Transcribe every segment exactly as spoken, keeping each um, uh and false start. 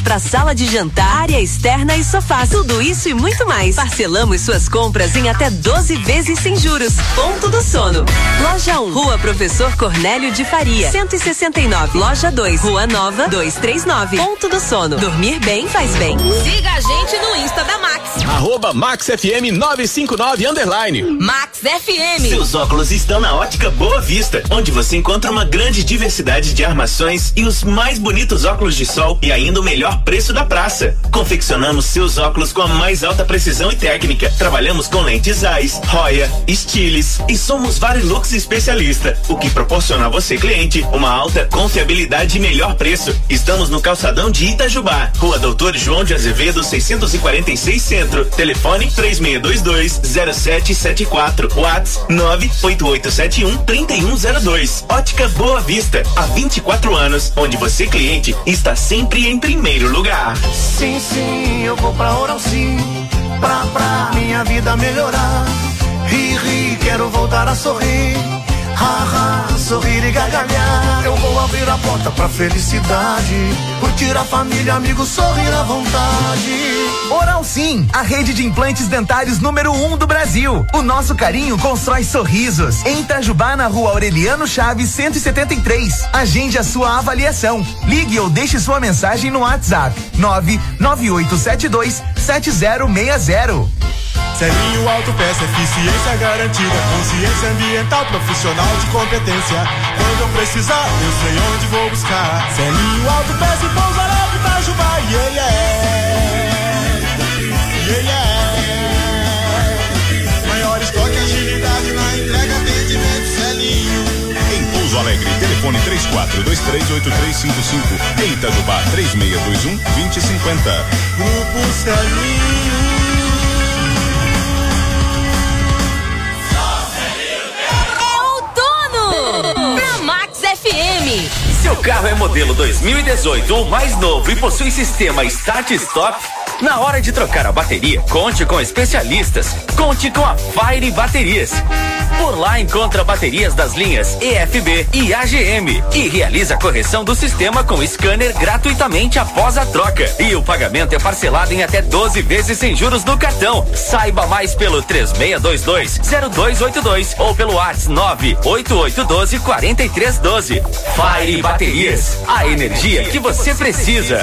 para sala de jantar, área externa e sofá. Tudo isso e muito mais. Parcelamos suas compras em até doze vezes sem juros. Ponto do Sono. Loja um, Rua Professor Cornélio de Faria, cento e sessenta e nove. Loja dois, Rua Nova, duzentos e trinta e nove. Ponto do Sono. Dormir bem faz bem. Siga a gente no Insta da Max. Arroba Max F M novecentos e cinquenta e nove underline. Max F M. Seus óculos estão na Ótica Boa Vista, onde você encontra uma grande diversidade de armações e os mais bonitos óculos de sol e ainda o melhor preço da praça. Confeccionamos seus óculos com a mais alta precisão e técnica. Trabalhamos com lentes Zeiss, Roya, Stiles e somos Varilux especialista, o que proporciona a você, cliente, uma alta confiabilidade e melhor preço. Estamos no calçadão de Itajubá, Rua Doutor João de Azevedo, seiscentos e quarenta e seis Centro. Telefone três seis dois dois, zero sete sete quatro. WhatsApp nove oito oito sete um, três um zero dois. Ótica Boa Vista, há vinte e quatro anos, onde você, cliente, está sempre em primeiro lugar. Sim, sim, eu vou pra Oral Sim, pra, pra minha vida melhorar. Ri, ri, quero voltar a sorrir. Ha, ha, sorrir e gargalhar. Eu vou abrir a porta pra felicidade, curtir a família, amigos, sorrir à vontade. Oral Sim, a rede de implantes dentários número um do Brasil. O nosso carinho constrói sorrisos. Em Itajubá, na Rua Aureliano Chaves, cento e setenta e três. Agende a sua avaliação. Ligue ou deixe sua mensagem no WhatsApp nove nove oito sete dois sete zero seis zero. Celinho Autopeça, eficiência garantida, consciência ambiental, profissional de competência. Quando eu precisar, eu sei onde vou buscar. Celinho Autopeça e Pouso Alegre, Itajubá, e ele é, e ele é. Maior estoque, agilidade na entrega, atendimento, Celinho. Em Pouso Alegre, telefone três quatro dois três oito três cinco cinco. Em Itajubá, três seis dois um, dois zero cinco zero. Grupo Celinho. Na Max F M. Seu carro é modelo dois mil e dezoito ou mais novo e possui sistema Start Stop? Na hora de trocar a bateria, conte com especialistas. Conte com a Fire Baterias. Por lá encontra baterias das linhas E F B e A G M e realiza a correção do sistema com scanner gratuitamente após a troca. E o pagamento é parcelado em até doze vezes sem juros no cartão. Saiba mais pelo três seis dois dois, zero dois oito dois ou pelo WhatsApp nove oito oito um dois, quatro três um dois. Fire Baterias, a energia que você precisa.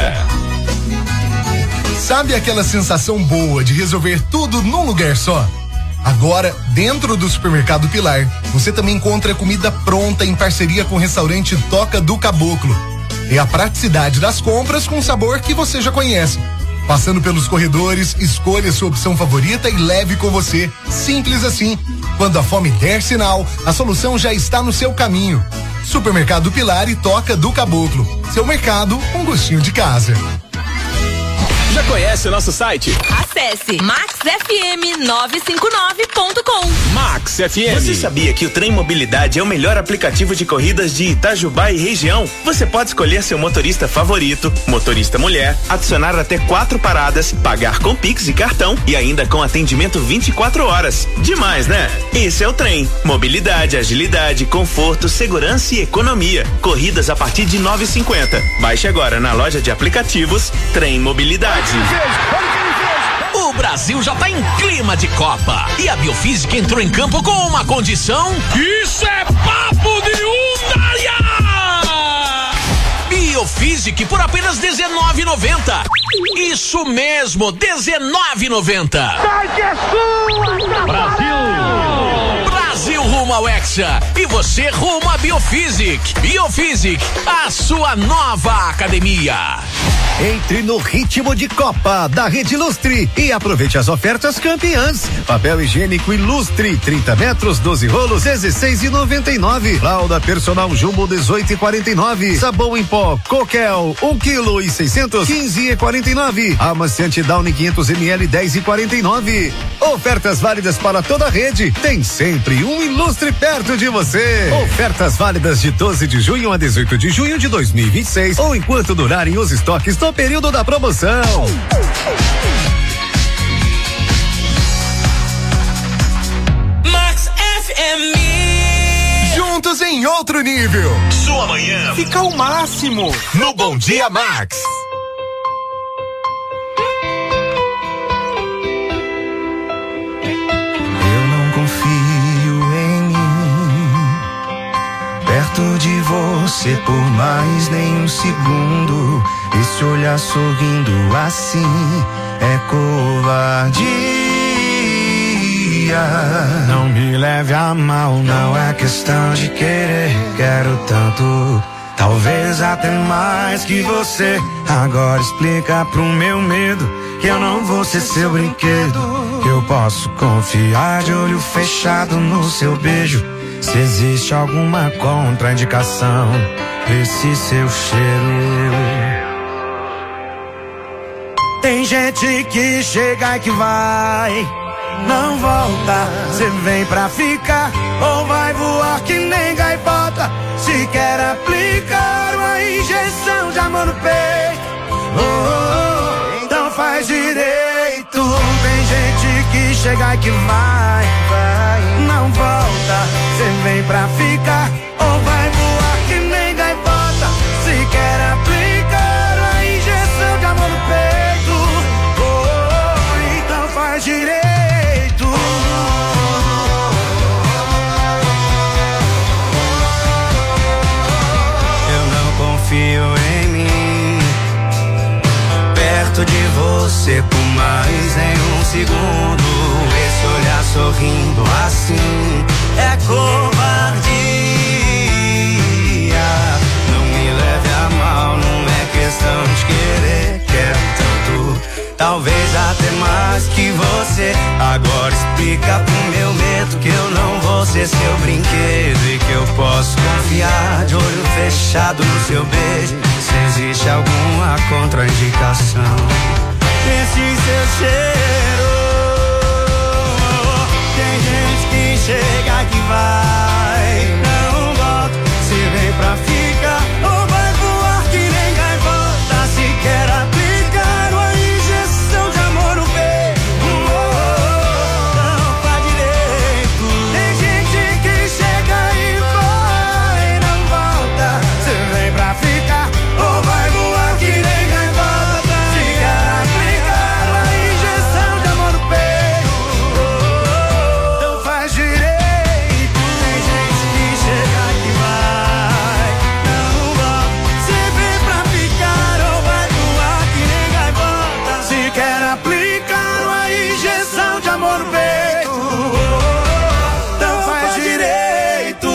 Sabe aquela sensação boa de resolver tudo num lugar só? Agora, dentro do Supermercado Pilar, você também encontra comida pronta em parceria com o restaurante Toca do Caboclo. É a praticidade das compras com sabor que você já conhece. Passando pelos corredores, escolha sua opção favorita e leve com você. Simples assim. Quando a fome der sinal, a solução já está no seu caminho. Supermercado Pilar e Toca do Caboclo. Seu mercado, um gostinho de casa. Já conhece o nosso site? Acesse max f m nove cinco nove ponto com. Max F M. Você sabia que o Trem Mobilidade é o melhor aplicativo de corridas de Itajubá e região? Você pode escolher seu motorista favorito, motorista mulher, adicionar até quatro paradas, pagar com Pix e cartão e ainda com atendimento vinte e quatro horas. Demais, né? Esse é o Trem. Mobilidade, agilidade, conforto, segurança e economia. Corridas a partir de nove e cinquenta. Baixe agora na loja de aplicativos Trem Mobilidade. O Brasil já tá em clima de Copa e a Biofísica entrou em campo com uma condição. Isso é papo de Undaia! Biofísica por apenas dezenove reais e noventa centavos. Isso mesmo, dezenove reais e noventa centavos. Brasil! Brasil rumo ao Hexa e você rumo a Biofísica. Biofísica, a sua nova academia. Entre no ritmo de Copa da Rede Lustre e aproveite as ofertas campeãs. Papel higiênico Ilustre, trinta metros, doze rolos, dezesseis reais e noventa e nove centavos. Lauda Personal Jumbo, dezoito reais e quarenta e nove centavos. Sabão em pó Coquel, um quilo e seiscentos, quinze reais e quarenta e nove centavos. Amaciante Downy quinhentos mililitros, dez reais e quarenta e nove centavos. Ofertas válidas para toda a rede. Tem sempre um Ilustre perto de você. Ofertas válidas de doze de junho a dezoito de junho de dois mil e vinte e seis ou enquanto durarem os estoques no período da promoção. Max F M. Juntos em outro nível. Sua manhã fica o máximo no Bom Dia Max. você por mais nem um segundo. Esse olhar sorrindo assim é covardia. Não me leve a mal, não é questão de querer. Quero tanto, talvez até mais que você. Agora explica pro meu medo que eu não vou ser seu brinquedo. Que eu posso confiar de olho fechado no seu beijo. Se existe alguma contraindicação desse seu cheiro. Tem gente que chega e que vai, não volta. Cê vem pra ficar ou vai voar que nem gaivota. Se quer aplicar uma injeção de amor no peito, oh, oh, oh, então faz direito. Tem gente que chega e que vai, vai, não volta. Cê vem pra ficar ou vai voar que nem gaivota. Se quer aplicar uma injeção de amor no peito, oh, oh, oh, então faz direito. Confio em mim, perto de você por mais nem um segundo. Esse olhar sorrindo assim é covardia. Não me leve a mal, não é questão de querer. Quero tanto, talvez até mais que você. Agora explica pro meu medo que eu não vou ser seu brinquedo e que eu posso confiar de olho fechado no seu beijo. Se existe alguma contraindicação desse seu cheiro. Tem gente que chega que vai, não volta. Se vem pra ficar ou vai voar que nem gaivota. Se quer aplicar uma injeção de amor no peito, não faz direito. Tem gente que chega e vai, não volta. Se vem pra ficar ou vai voar que nem gaivota. Se quer aplicar uma injeção de amor no peito, então faz direito. Tem gente que chega e vai, não volta. Se vem pra ficar ou vai voar que nem gaivota. Se quer aplicar uma injeção de amor no peito, então faz direito.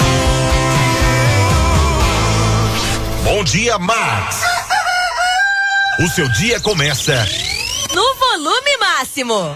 Bom dia, Max. O seu dia começa No volume máximo.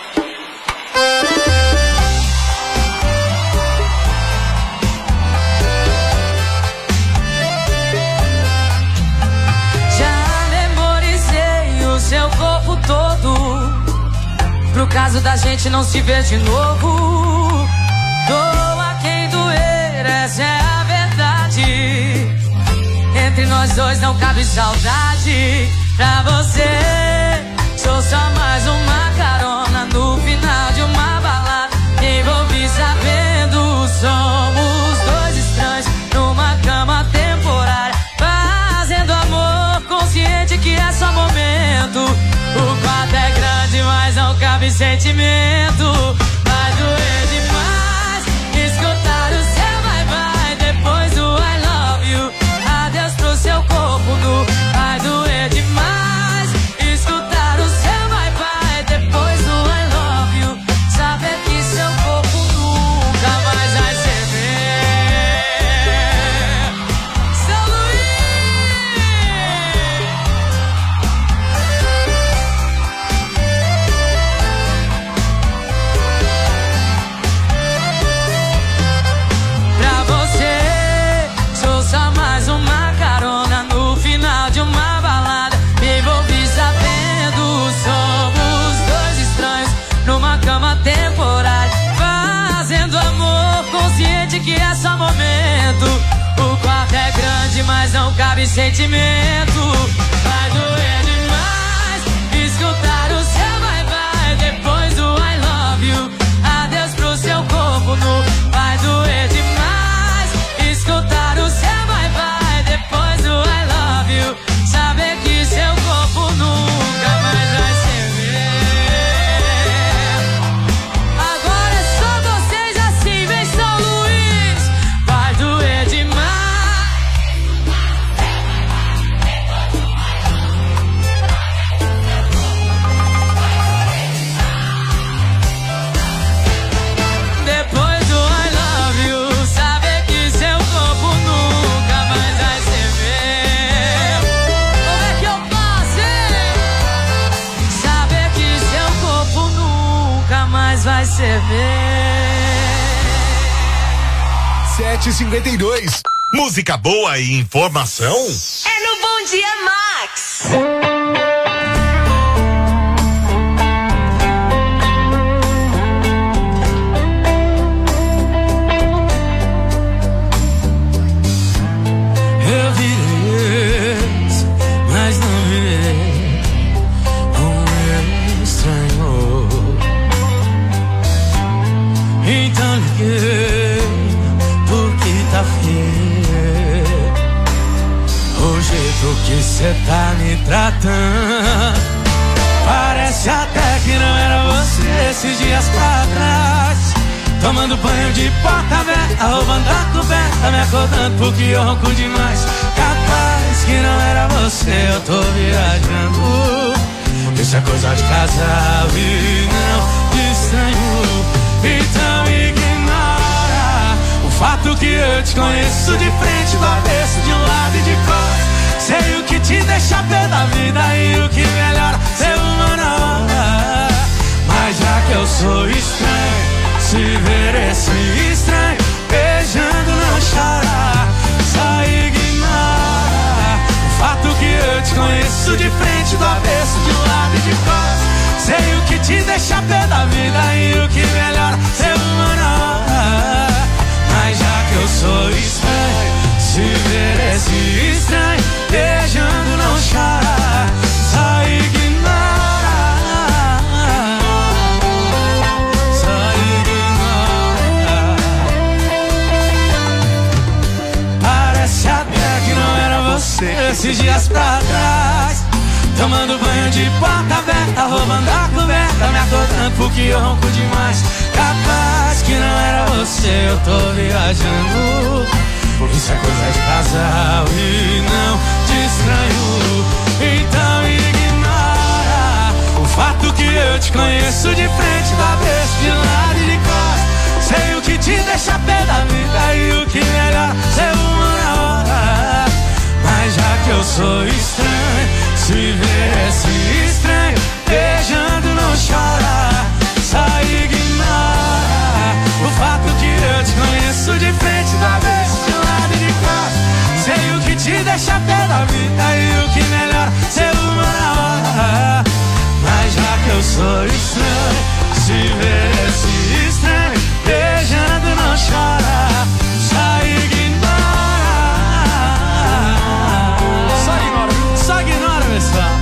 Já memorizei o seu corpo todo, pro caso da gente não se ver de novo. Doa quem doer, essa é a verdade. Entre nós dois não cabe saudade. Pra você, sou só mais uma carona no final de uma balada. Envolvi sabendo, somos dois estranhos numa cama temporária, fazendo amor consciente que é só momento. O quarto é grande, mas não cabe sentimento. Vai doer demais escutar o seu vai-vai depois do I love you. Adeus pro seu corpo nu. Vai doer demais escutar o seu vai-vai depois do I love you. Saber que seu corpo nunca mais vai ser meu. São Pra você, sou só mais uma carona no final de uma balada. Me envolvi sabendo, somos dois estranhos numa cama temporária, fazendo amor consciente que é só momento. O quarto é grande, mas não cabe sentimento. Vai doer demais escutar o seu vai-vai depois do I love you. Adeus pro seu corpo nu. Vai doer demais escutar o seu vai-vai depois do I love you. Saber que seu corpo nunca mais vai ser meu. Agora é só vocês assim, vem São Luís. Vai doer demais sete e cinquenta e dois. Música boa e informação? É no Bom Dia Max. Eu vi ex, mas não vi um estranho. Então liguei, porque tá feio o jeito que cê tá me tratando. Parece até que não era você esses dias pra trás. Tomando banho de porta aberta, roubando a coberta, me acordando porque eu ronco demais. Capaz que não era você, eu tô viajando. Isso é coisa de casal e não de estranho. Então ignora o fato que eu te conheço de frente, do avesso, de um lado e de costas. Sei o que te deixa pé da vida e o que melhora ser uma na hora. Mas já que eu sou estranho, se ver esse estranho beijando não chora. Só ignora o fato que eu te conheço de frente, do avesso, de um lado e de costas. Sei o que te deixa pé da vida e o que melhora ser uma na hora. Mas já que eu sou estranho, se ver esse estranho beijando não chora. Só ignora, só ignora. Parece até que não era você esses dias pra trás. Tomando banho de porta aberta, roubando a coberta, me acordando porque eu ronco demais. Capaz que não era você, eu tô viajando. Isso é coisa de casal e não de estranho. Então ignora o fato que eu te conheço de frente, do avesso, de lado e de costas. Sei o que te deixa pé da vida e o que melhor ser uma na hora. Mas já que eu sou estranho, se ver esse estranho beijando não chora. Só ignora o fato que eu te conheço de frente, do avesso, de lado e de costas. Sei o que te deixa pé da vida e o que melhor ser uma na hora. Mas já que eu sou estranho, se ver esse estranho beijando não chora. Só ignora, só ignora, só ignora, pessoal.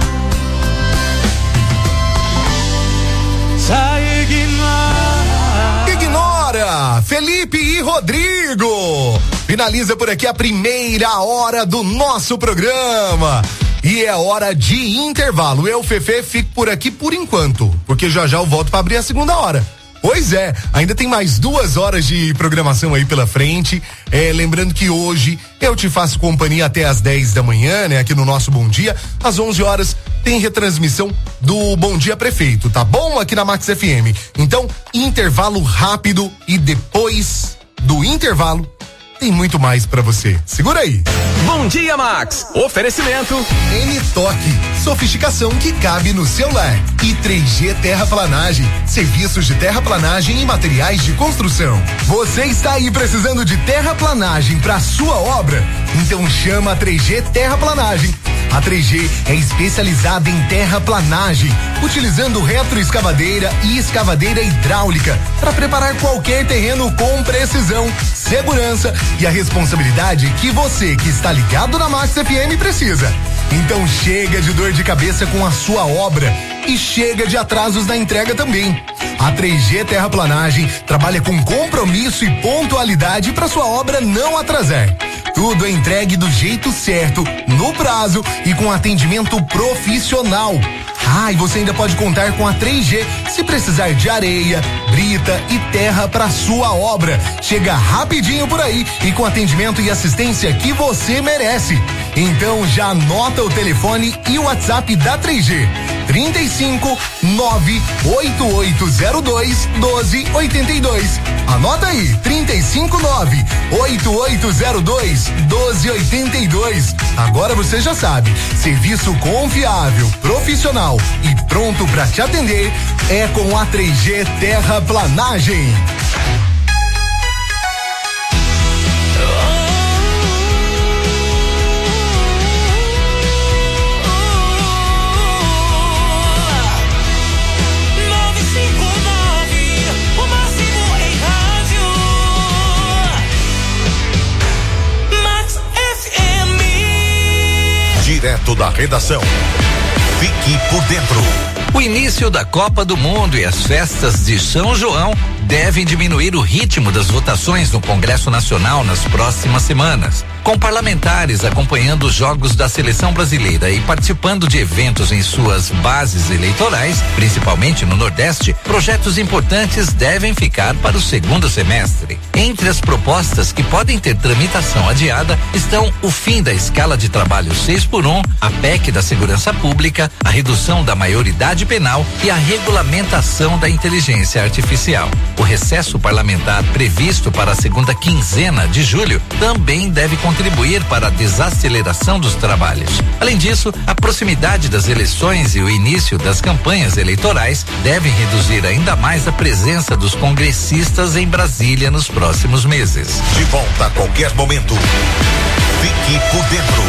Só ignora. Ignora, Felipe e Rodrigo. Finaliza por aqui a primeira hora do nosso programa. E é hora de intervalo. Eu, Fefe, fico por aqui por enquanto, porque já já eu volto pra abrir a segunda hora. Pois é, ainda tem mais duas horas de programação aí pela frente. É, lembrando que hoje eu te faço companhia até às dez da manhã, né? Aqui no nosso Bom Dia. Às onze horas tem retransmissão do Bom Dia Prefeito, tá bom? Aqui na Max F M. Então, intervalo rápido e depois do intervalo tem muito mais pra você. Segura aí. Bom Dia Max. Oferecimento N-Toque, sofisticação que cabe no seu lar. E três G Terraplanagem, serviços de terraplanagem e materiais de construção. Você está aí precisando de terraplanagem para sua obra? Então chama a três G Terraplanagem. A três G é especializada em terraplanagem, utilizando retroescavadeira e escavadeira hidráulica para preparar qualquer terreno com precisão, segurança e a responsabilidade que você que está ligado na Max F M precisa. Então chega de dor de cabeça com a sua obra e chega de atrasos na entrega também. A três G Terraplanagem trabalha com compromisso e pontualidade para sua obra não atrasar. Tudo é entregue do jeito certo, no prazo e com atendimento profissional. Ah, e você ainda pode contar com a três G se precisar de areia, brita e terra para sua obra. Chega rapidinho por aí e com atendimento e assistência que você merece. Então já anota o telefone e o WhatsApp da três G. trinta e cinco, nove oito oito zero dois, doze oitenta e dois. Anota aí, trinta e cinco, nove oito oito zero dois, doze oitenta e dois. Agora você já sabe, serviço confiável, profissional e pronto para te atender é com a três G Terraplanagem. Direto da redação. Fique por dentro. O início da Copa do Mundo e as festas de São João devem diminuir o ritmo das votações no Congresso Nacional nas próximas semanas. Com parlamentares acompanhando os jogos da seleção brasileira e participando de eventos em suas bases eleitorais, principalmente no Nordeste, projetos importantes devem ficar para o segundo semestre. Entre as propostas que podem ter tramitação adiada estão o fim da escala de trabalho seis por um, a P E C da Segurança Pública, a redução da maioridade penal e a regulamentação da inteligência artificial. O recesso parlamentar previsto para a segunda quinzena de julho também deve contribuir para a desaceleração dos trabalhos. Além disso, a proximidade das eleições e o início das campanhas eleitorais devem reduzir ainda mais a presença dos congressistas em Brasília nos próximos meses. De volta a qualquer momento. Fique por dentro.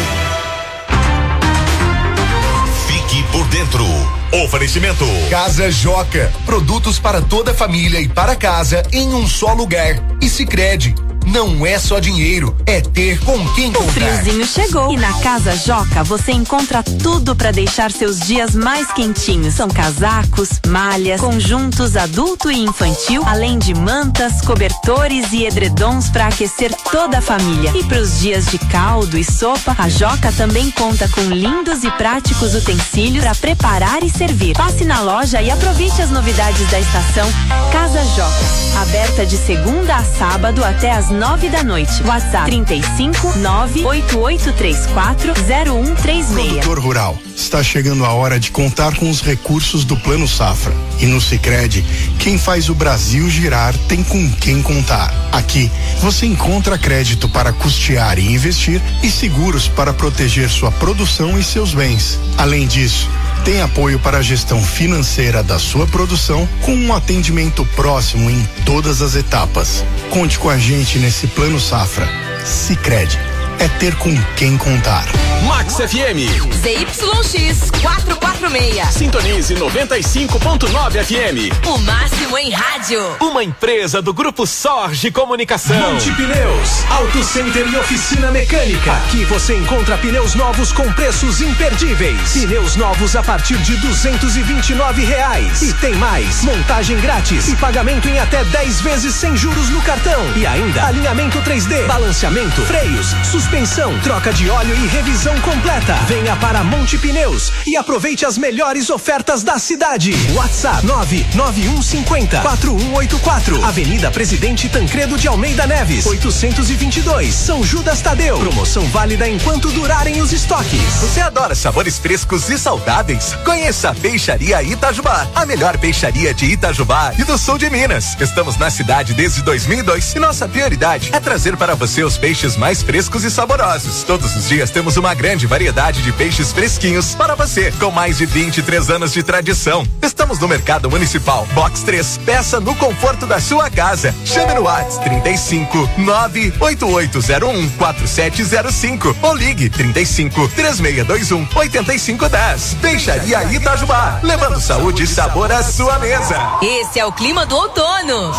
Fique por dentro. Oferecimento Casa Joca, produtos para toda a família e para casa em um só lugar. E Sicredi, não é só dinheiro, é ter com quem comprar. O friozinho chegou e na Casa Joca você encontra tudo para deixar seus dias mais quentinhos. São casacos, malhas, conjuntos adulto e infantil, além de mantas, cobertores e edredons para aquecer toda a família. E para os dias de caldo e sopa, a Joca também conta com lindos e práticos utensílios para preparar e servir. Passe na loja e aproveite as novidades da estação. Casa Joca, aberta de segunda a sábado até às nove da noite. WhatsApp trinta e cinco, nove oito oito três quatro, zero um três seis. Produtor rural, está chegando a hora de contar com os recursos do Plano Safra. E no Sicredi, quem faz o Brasil girar tem com quem contar. Aqui, você encontra crédito para custear e investir e seguros para proteger sua produção e seus bens. Além disso, tem apoio para a gestão financeira da sua produção com um atendimento próximo em todas as etapas. Conte com a gente nesse Plano Safra. Sicredi, é ter com quem contar. Max F M. Z Y X quatrocentos e quarenta e seis. Sintonize noventa e cinco ponto nove F M. O máximo em rádio. Uma empresa do Grupo Sorge Comunicação. Monte Pneus, Auto Center e Oficina Mecânica. Aqui você encontra pneus novos com preços imperdíveis. Pneus novos a partir de duzentos e vinte e nove reais. E tem mais, montagem grátis e pagamento em até dez vezes sem juros no cartão. E ainda alinhamento três D, balanceamento, freios, suspensão, troca de óleo e revisão completa. Venha para Monte Pneus e aproveite as melhores ofertas da cidade. WhatsApp nove nove um cinco zero, quatro um oito quatro. Avenida Presidente Tancredo de Almeida Neves, oitocentos e vinte e dois, São Judas Tadeu. Promoção válida enquanto durarem os estoques. Você adora sabores frescos e saudáveis? Conheça a Peixaria Itajubá, a melhor peixaria de Itajubá e do sul de Minas. Estamos na cidade desde dois mil e dois e nossa prioridade é trazer para você os peixes mais frescos e saborosos. Todos os dias temos uma grande variedade de peixes fresquinhos para você, com mais de vinte e três anos de tradição. Estamos no Mercado Municipal, Box três. Peça no conforto da sua casa. Chame no WhatsApp trinta e cinco, nove oito oito zero um, quatro sete zero cinco ou ligue trinta e cinco, três seis dois um, oito cinco um zero. Peixaria Itajubá, levando saúde e sabor à sua mesa. Esse é o clima do outono.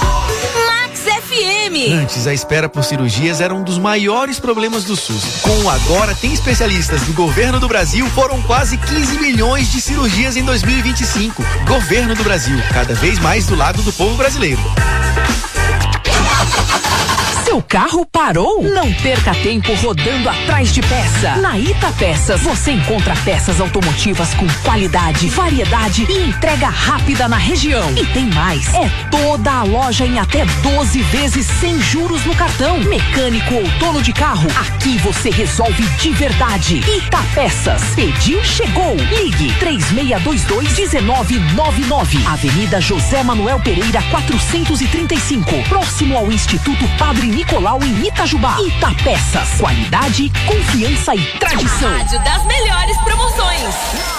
Max F M. Antes, a espera por cirurgias era um dos maiores problemas do SUS. Com o Agora Tem Especialistas do Governo do Brasil, foram quase quinze milhões de cirurgias em dois mil e vinte e cinco. Governo do Brasil, cada vez mais do lado do povo brasileiro. Seu carro parou? Não perca tempo rodando atrás de peça. Na Ita Peças você encontra peças automotivas com qualidade, variedade e entrega rápida na região. E tem mais, é toda a loja em até doze vezes sem juros no cartão. Mecânico ou dono de carro, aqui você resolve de verdade. Ita Peças, pediu, chegou. Ligue três seis dois dois, um nove nove nove. Avenida José Manuel Pereira quatrocentos e trinta e cinco, próximo ao Instituto Padre Nicolau em Itajubá. Ita Peças, qualidade, confiança e tradição. Rádio das melhores promoções.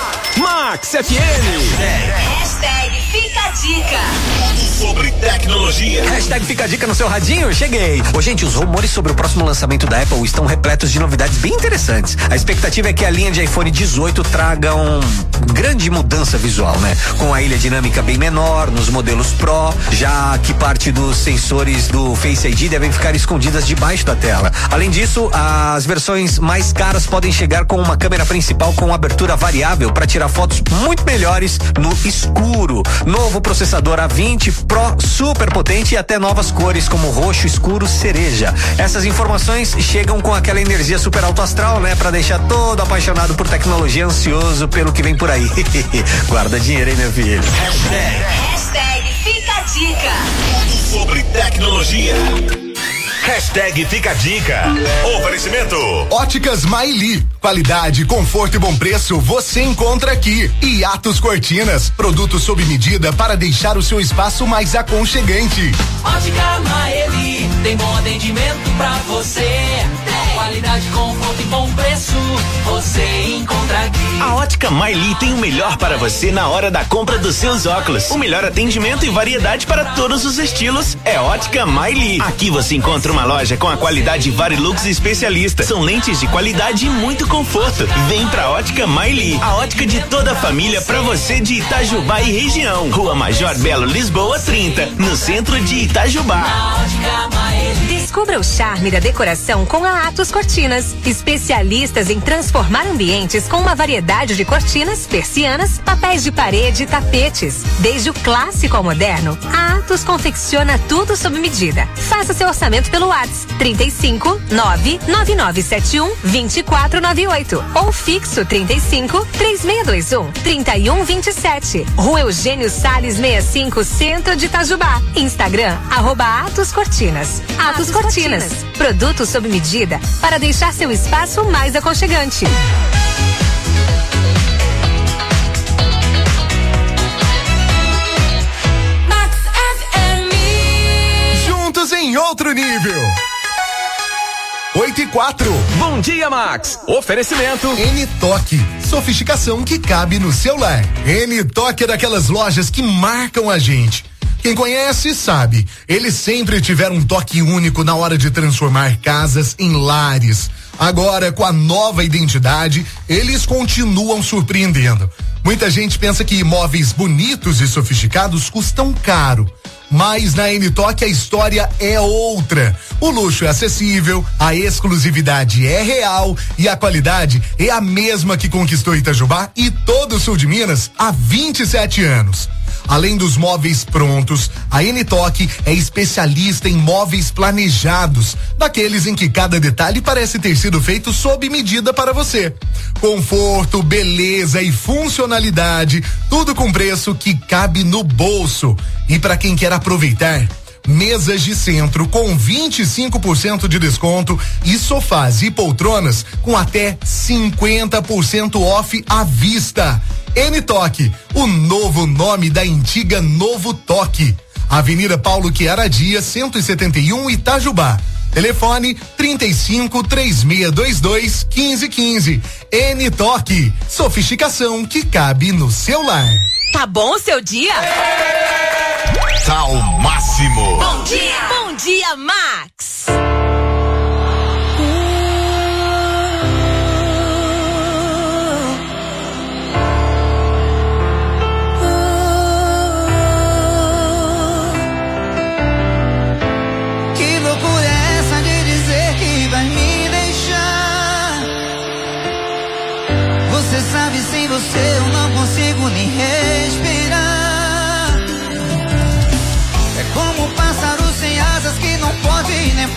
Max F M. Hashtag Fica a Dica. Sobre tecnologia. Hashtag Fica a Dica no seu radinho, cheguei. Ô, gente, os rumores sobre o próximo lançamento da Apple estão repletos de novidades bem interessantes. A expectativa é que a linha de iPhone dezoito traga uma grande mudança visual, né? Com a ilha dinâmica bem menor nos modelos Pro, já que parte dos sensores do Face I D devem ficar escondidas debaixo da tela. Além disso, as versões mais caras podem chegar com uma câmera principal com abertura variável para tirar fotos muito melhores no escuro. Novo processador A vinte Pro super potente e até novas cores como roxo, escuro, cereja. Essas informações chegam com aquela energia super alto astral, né? Pra deixar todo apaixonado por tecnologia, ansioso pelo que vem por aí. Guarda dinheiro, hein, meu filho? Hashtag, Hashtag Fica a Dica. Sobre tecnologia. Hashtag Fica a Dica. Oferecimento. Óticas Maili. Qualidade, conforto e bom preço você encontra aqui. E Atos Cortinas. Produtos sob medida para deixar o seu espaço mais aconchegante. Ótica Maili. Tem bom atendimento pra você. Qualidade, conforto e bom preço você encontra aqui. A Ótica Maili tem o melhor para você na hora da compra dos seus óculos. O melhor atendimento e variedade para todos os estilos é Ótica Maili. Aqui você encontra uma loja com a qualidade Varilux especialista. São lentes de qualidade e muito conforto. Vem pra Ótica Maili, a ótica de toda a família pra você de Itajubá e região. Rua Major Belo, Lisboa trinta, no centro de Itajubá. Descubra o charme da decoração com a Atos Cortinas, especialistas em transformar ambientes com uma variedade de cortinas, persianas, papéis de parede e tapetes. Desde o clássico ao moderno, a Atos confecciona tudo sob medida. Faça seu orçamento pelo WhatsApp trinta e cinco, nove nove nove sete um, dois quatro nove oito ou fixo trinta e cinco, três seis dois um, três um dois sete. Rua Eugênio Salles sessenta e cinco, centro de Itajubá. Instagram, arroba Atos Cortinas. Atos Cortinas, produtos sob medida para deixar seu espaço mais aconchegante. Max F M. Juntos em outro nível. oito e quatro. Bom dia, Max. Oferecimento N-Toque. Sofisticação que cabe no seu lar. N-Toque é daquelas lojas que marcam a gente. Quem conhece sabe, eles sempre tiveram um toque único na hora de transformar casas em lares. Agora, com a nova identidade, eles continuam surpreendendo. Muita gente pensa que imóveis bonitos e sofisticados custam caro. Mas na N-Toque a história é outra. O luxo é acessível, a exclusividade é real e a qualidade é a mesma que conquistou Itajubá e todo o sul de Minas há vinte e sete anos. Além dos móveis prontos, a N-Toque é especialista em móveis planejados, daqueles em que cada detalhe parece ter sido feito sob medida para você. Conforto, beleza e funcionalidade, tudo com preço que cabe no bolso. E para quem quer aproveitar, mesas de centro com vinte e cinco por cento de desconto e sofás e poltronas com até cinquenta por cento off à vista. N-Toque, o novo nome da antiga Novo Toque. Avenida Paulo Chiara Dias, cento e setenta e um, Itajubá. Telefone trinta e cinco, três seis dois dois, quinze quinze. N-Toque, sofisticação que cabe no seu lar. Tá bom o seu dia? Tá ao máximo. Bom dia! Bom dia, Max! Que loucura é essa de dizer que vai me deixar? Você sabe, sem você eu não consigo nem respirar. É como um pássaro sem asas que não pode nem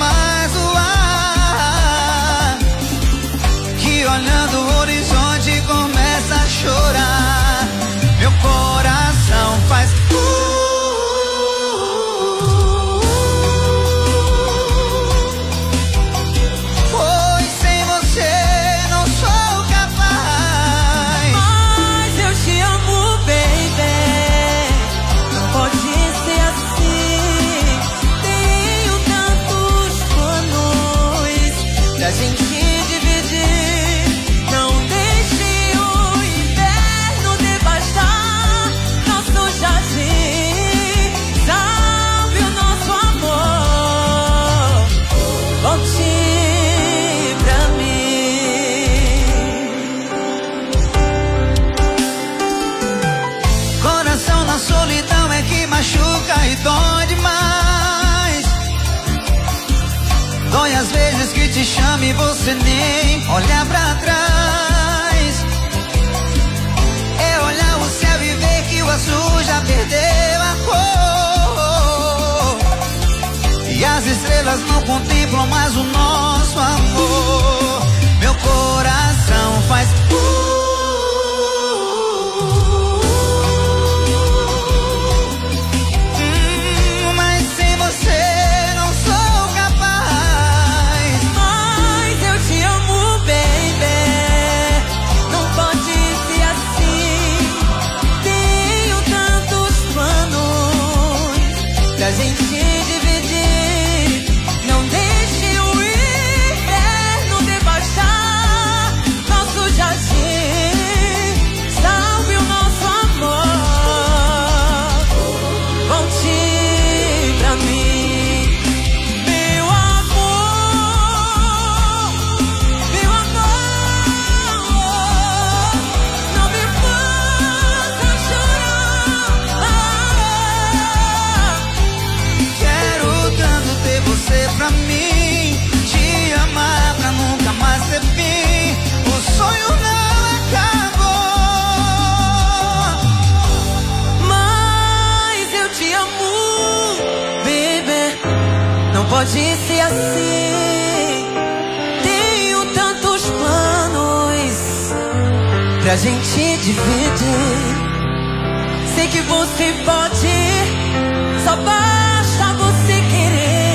me chama e você nem olha pra trás. É olhar o céu e ver que o azul já perdeu a cor. E as estrelas não contemplam mais o nosso amor. Meu coração faz uh, a gente dividir, não deixe o inferno debaixar nosso jardim, salve o nosso amor, volte pra mim, meu amor, meu amor, não me faça chorar. Você pra mim, te amar pra nunca mais ter fim. O sonho não acabou, mas eu te amo, baby. Não pode ser assim. Tenho tantos planos pra gente dividir. Sei que você pode, só basta você querer.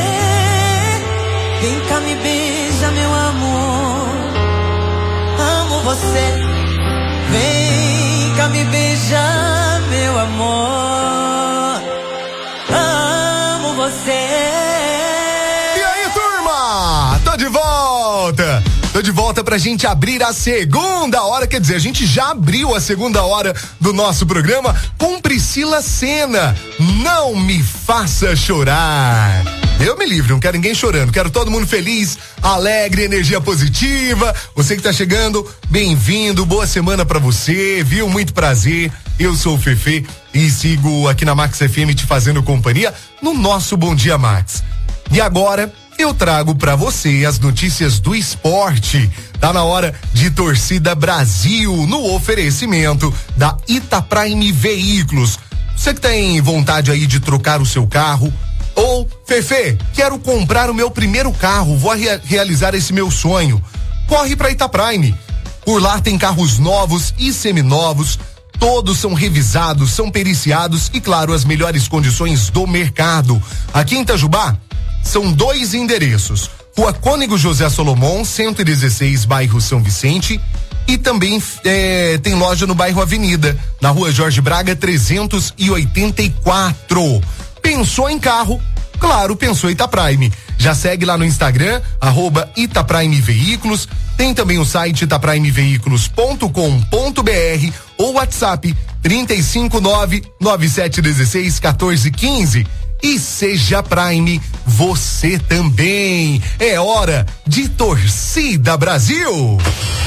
Vem cá, me beija, meu amor. Amo você. Vem cá, me beija, meu amor. Amo você. E aí, turma? Tô de volta. Tô de volta pra gente abrir a segunda hora, quer dizer, a gente já abriu a segunda hora do nosso programa com Priscila Senna. Não me faça chorar. Eu me livre, não quero ninguém chorando, quero todo mundo feliz, alegre, energia positiva. Você que tá chegando, bem-vindo, boa semana pra você, viu? Muito prazer, eu sou o Fefe e sigo aqui na Max F M te fazendo companhia no nosso Bom Dia Max. E agora eu trago pra você as notícias do esporte. Tá na hora de Torcida Brasil, no oferecimento da Itaprime Veículos. Você que tem vontade aí de trocar o seu carro, ou, Fefe, quero comprar o meu primeiro carro, vou rea- realizar esse meu sonho. Corre pra Itaprime. Por lá tem carros novos e seminovos, todos são revisados, são periciados e, claro, as melhores condições do mercado. Aqui em Itajubá, são dois endereços. Rua Cônego José Solomon, cento e dezesseis, bairro São Vicente. E também é, tem loja no bairro Avenida, na Rua Jorge Braga, trezentos e oitenta e quatro. Pensou em carro? Claro, pensou em Itaprime. Já segue lá no Instagram, arroba Itaprime Veículos. Tem também o site itaprime veículos ponto com ponto b r ou WhatsApp trinta e cinco nove nove sete um seis um quatro um cinco. E seja Prime você também. É hora de Torcida Brasil.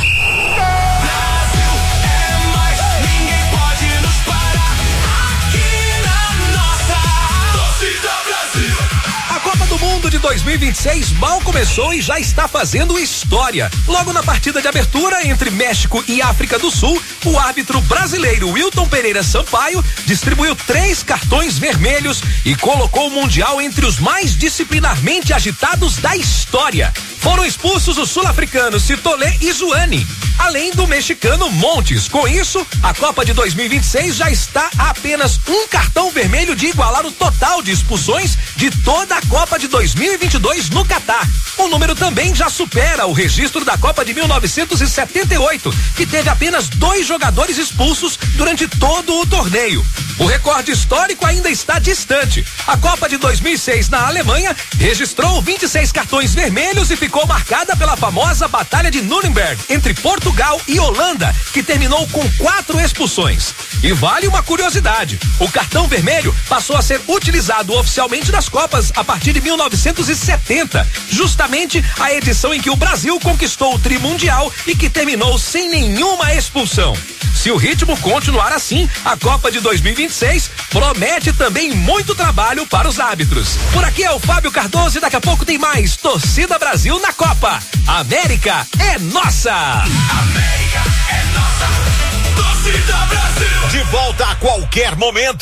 O mundo de dois mil e vinte e seis mal começou e já está fazendo história. Logo na partida de abertura entre México e África do Sul, o árbitro brasileiro Wilton Pereira Sampaio distribuiu três cartões vermelhos e colocou o Mundial entre os mais disciplinarmente agitados da história. Foram expulsos os sul-africanos Citolé e Zuani, além do mexicano Montes. Com isso, a Copa de dois mil e vinte e seis já está a apenas um cartão vermelho de igualar o total de expulsões de toda a Copa de dois mil e vinte e dois no Catar. O número também já supera o registro da Copa de mil novecentos e setenta e oito, que teve apenas dois jogadores expulsos durante todo o torneio. O recorde histórico ainda está distante. A Copa de dois mil e seis na Alemanha registrou vinte e seis cartões vermelhos e ficou marcada pela famosa Batalha de Nuremberg entre Portugal e Holanda, que terminou com quatro expulsões. E vale uma curiosidade: o cartão vermelho passou a ser utilizado oficialmente nas Copas a partir de mil novecentos e setenta, justamente a edição em que o Brasil conquistou o tri mundial e que terminou sem nenhuma expulsão. Se o ritmo continuar assim, a Copa de dois mil e vinte vinte e seis promete também muito trabalho para os árbitros. Por aqui é o Fábio Cardoso e daqui a pouco tem mais Torcida Brasil na Copa. América é nossa! América é nossa! Torcida Brasil! De volta a qualquer momento.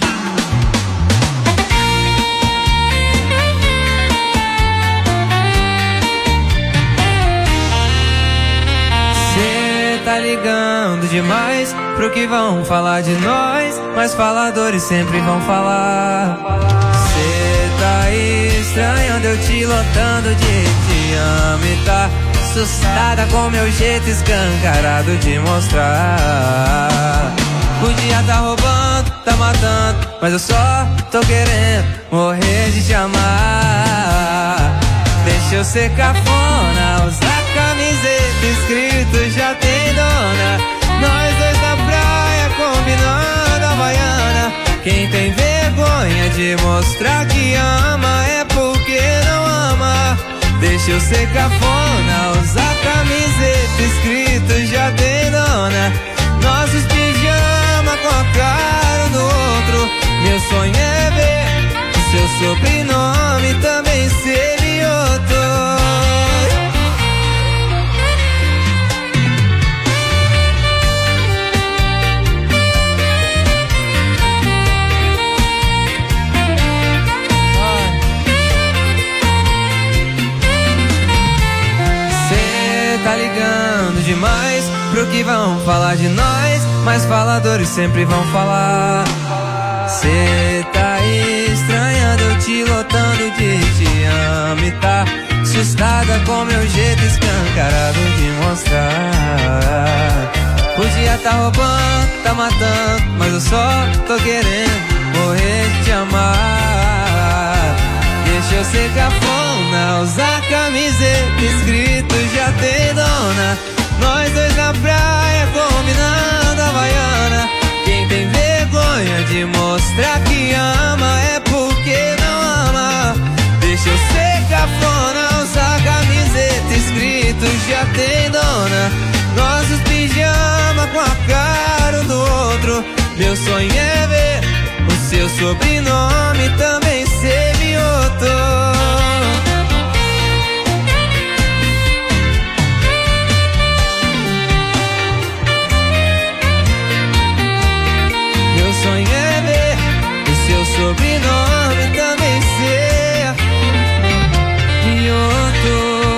Cê tá ligando demais pro que vão falar de nós, mas faladores sempre vão falar. Cê tá estranhando eu te lotando de te amo e tá assustada com meu jeito escancarado de mostrar. Podia tá roubando, tá matando, mas eu só tô querendo morrer de te amar. Deixa eu ser cafona, usar camiseta escrito já tem dona. Nós dois na praia combinando a Havaiana. Quem tem vergonha de mostrar que ama é porque não ama. Deixa eu ser cafona, usar camiseta escrito já tem dona. Nossos pijama com a cara do outro. Meu sonho é ver o seu sobrenome também ser Mioto. Tá ligando demais pro que vão falar de nós, mas faladores sempre vão falar. Cê tá estranhando eu te lotando de te amo e tá assustada com meu jeito escancarado de mostrar. Podia tá roubando, tá matando, mas eu só tô querendo morrer de te amar. Deixa eu ser cafona, usar camiseta escrito já tem dona. Nós dois na praia combinando a Havaiana. Quem tem vergonha de mostrar que ama é porque não ama. Deixa eu ser cafona, usar camiseta escrito já tem dona. Nossos pijama com a cara do outro. Meu sonho é ver o seu sobrenome também ser Mioto. Meu sonho é ver o seu sobrenome também ser Mioto.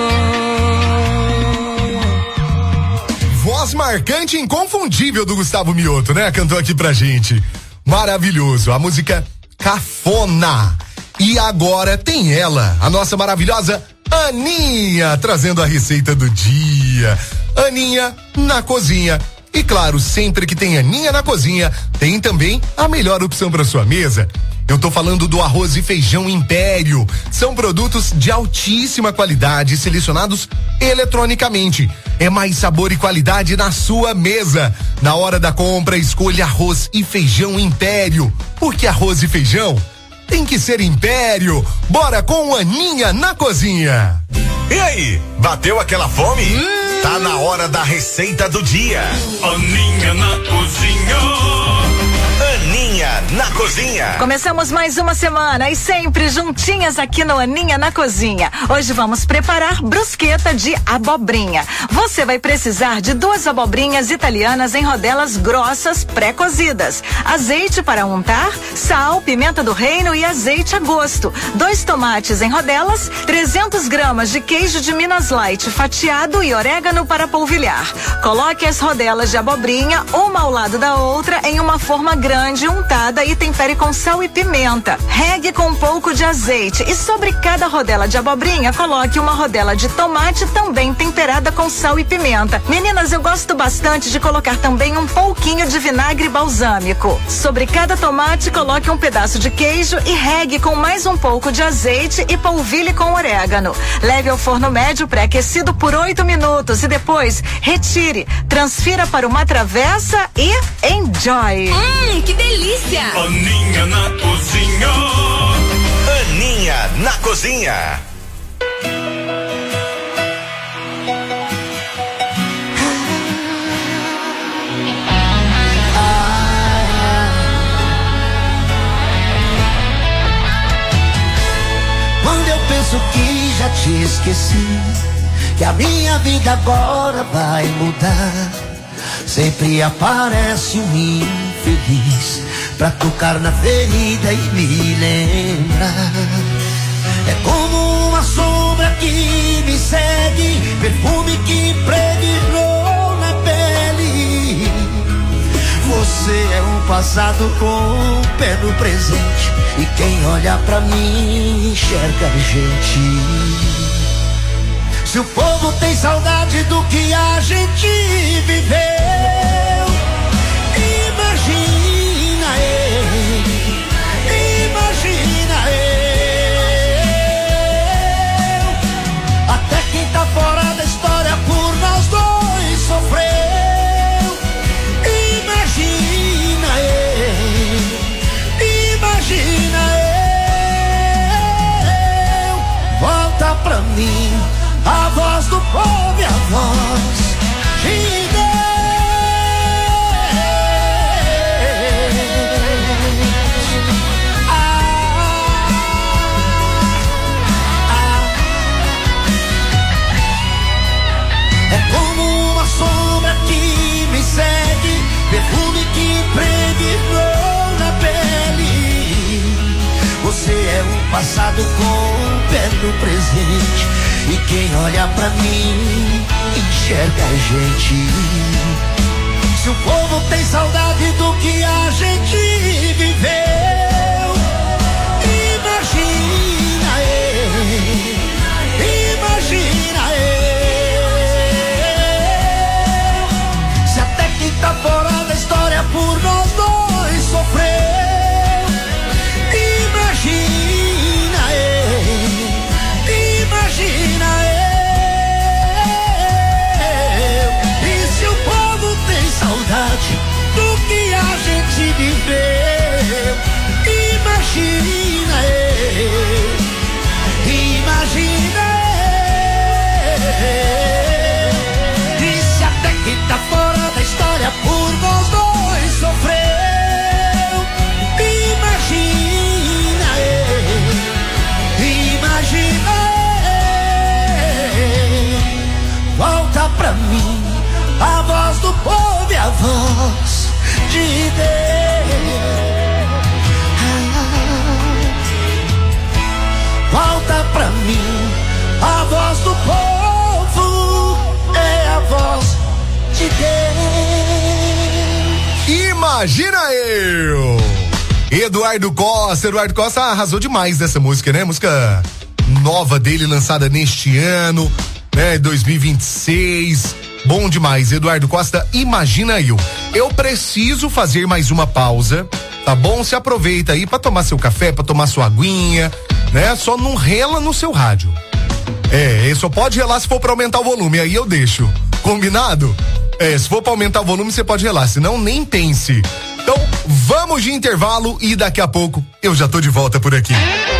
Voz marcante e inconfundível do Gustavo Mioto, né? Cantou aqui pra gente. Maravilhoso. A música Cafona. E agora tem ela, a nossa maravilhosa Aninha, trazendo a receita do dia. Aninha na cozinha. E claro, sempre que tem Aninha na cozinha, tem também a melhor opção para sua mesa. Eu tô falando do arroz e feijão Império. São produtos de altíssima qualidade, selecionados eletronicamente. É mais sabor e qualidade na sua mesa. Na hora da compra, escolha arroz e feijão Império. Porque arroz e feijão tem que ser Império. Bora com Aninha na cozinha. E aí, bateu aquela fome? Hum. Tá na hora da receita do dia. Aninha na cozinha. Aninha na cozinha. Começamos mais uma semana e sempre juntinhas aqui no Aninha na cozinha. Hoje vamos preparar brusqueta de abobrinha. Você vai precisar de duas abobrinhas italianas em rodelas grossas pré-cozidas, azeite para untar, sal, pimenta do reino e azeite a gosto, dois tomates em rodelas, trezentas gramas de queijo de Minas Light fatiado e orégano para polvilhar. Coloque as rodelas de abobrinha uma ao lado da outra em uma forma grande untada e tempere com sal e pimenta. Regue com um pouco de azeite e sobre cada rodela de abobrinha coloque uma rodela de tomate também temperada com sal e pimenta. Meninas, eu gosto bastante de colocar também um pouquinho de vinagre balsâmico. Sobre cada tomate coloque um pedaço de queijo e regue com mais um pouco de azeite e polvilhe com orégano. Leve ao forno médio pré-aquecido por oito minutos e depois retire, transfira para uma travessa e enjoy. Hum, que delícia! Aninha na cozinha. Aninha na cozinha. penso que já te esqueci, que a minha vida agora vai mudar. Sempre aparece um infeliz pra tocar na ferida e me lembrar. É como uma sombra que me segue, perfume que impregnou na pele. Você é um passado com o pé no presente, e quem olha pra mim enxerga a gente. Se o povo tem saudade do que a gente viveu, imagina eu, imagina eu. Até quem tá fora da história por nós dois sofreu. Imagina eu, imagina eu. Volta pra mim a voz do povo e a voz de Deus. Ah, ah. É como uma sombra que me segue, perfume que impregnou na pele. Você é um passado com o pé no presente, e quem olha pra mim enxerga a gente. Se o povo tem saudade do que a gente viveu, imagina eu, imagina eu. Se até quem tá fora da história por nós dois sofreu, imagina eu, imagina eu. E se o povo tem saudade do que a gente viveu, imagina eu, imagina eu. E se até quem tá fora da história por nós dois sofreu, imagina eu, imagina eu. Volta pra mim a voz do povo e a voz de Deus. Volta pra mim a voz do povo, é a voz de Deus. Imagina eu! Eduardo Costa, Eduardo Costa arrasou demais nessa música, né? Música nova dele, lançada neste ano, né? dois mil e vinte e seis. Bom demais, Eduardo Costa, imagina eu. Eu preciso fazer mais uma pausa, tá bom? Se aproveita aí pra tomar seu café, pra tomar sua aguinha, né? Só não rela no seu rádio. É, só pode relar se for pra aumentar o volume, aí eu deixo. Combinado? É, se for pra aumentar o volume, você pode relar, senão nem pense. Então, vamos de intervalo e daqui a pouco eu já tô de volta por aqui.